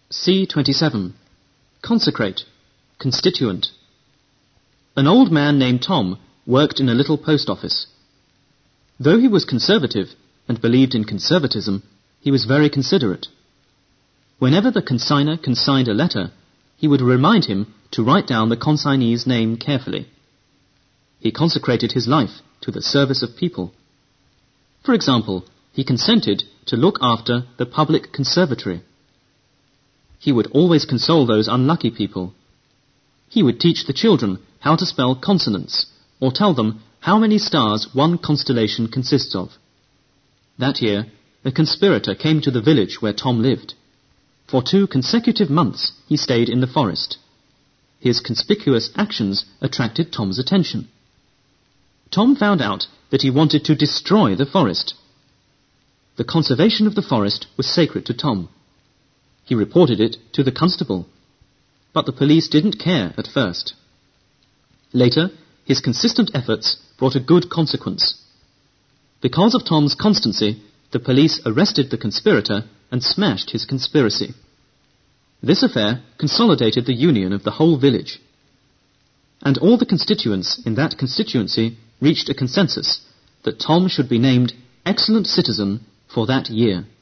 C27. Consecrate. Constituent. An old man named Tom worked in a little post office. Though he was conservative and believed in conservatism, he was very considerate. Whenever the consigner consigned a letter, he would remind him to write down the consignee's name carefully. He consecrated his life to the service of people. For example, he consented to look after the public conservatory. He would always console those unlucky people. He would teach the children how to spell consonants, or tell them how many stars one constellation consists of. That year, a conspirator came to the village where Tom lived. For 2 consecutive months, he stayed in the forest. His conspicuous actions attracted Tom's attention. Tom found out that he wanted to destroy the forest. The conservation of the forest was sacred to Tom. He reported it to the constable, but the police didn't care at first. Later, his consistent efforts brought a good consequence. Because of Tom's constancy, the police arrested the conspirator and smashed his conspiracy. This affair consolidated the union of the whole village. And all the constituents in that constituency reached a consensus that Tom should be named Excellent Citizen for that year.